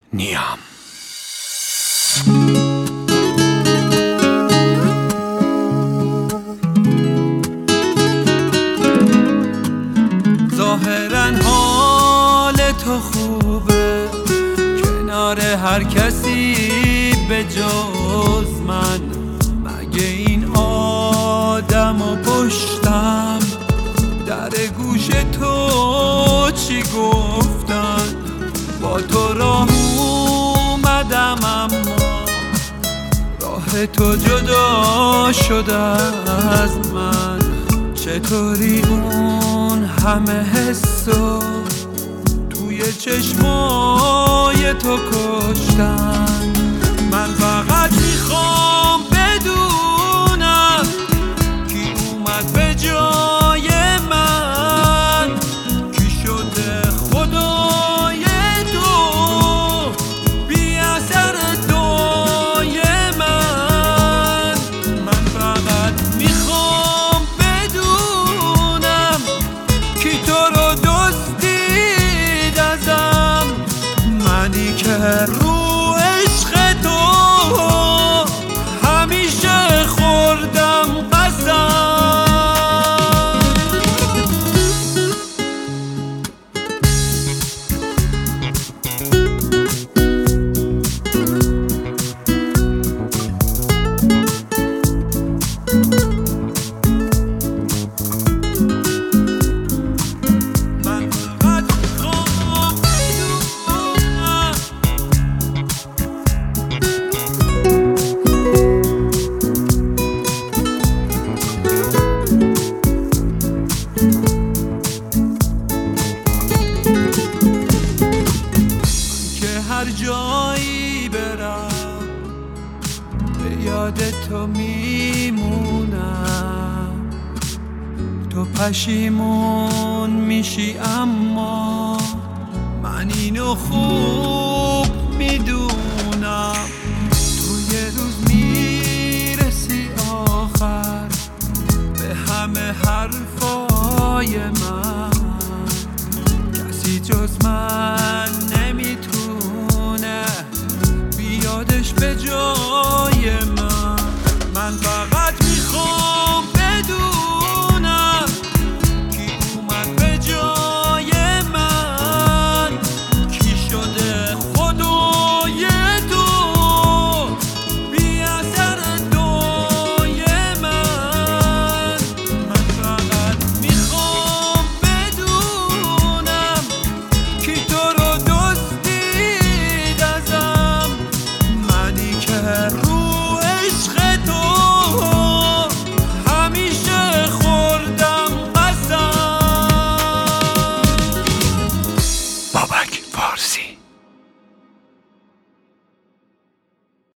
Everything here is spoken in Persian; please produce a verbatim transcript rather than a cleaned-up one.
نیام. ظاهرا حال تو خوبه کنار هر کسی به جز من، مگه این آدم و پشتم در گوش تو چی گفتن؟ با تو راه اومدم اما راه تو جدا شده از من. چطوری اون همه حسو توی چشمای تو کشتن؟ من فقط میخوام بدونم کی اومد به جای من، کی شده خدای تو بی اثر دعای من. من فقط میخوام بدونم کی تو رو دزدید ازم، منی که رو عشق تو همیشه خوردم قسم. هر جایی برم به یاد تو میمونم، تو پشیمون میشی اما من اینو خوب میدونم. تو یه روز میرسی آخر به همه حرفای من، کسی جز من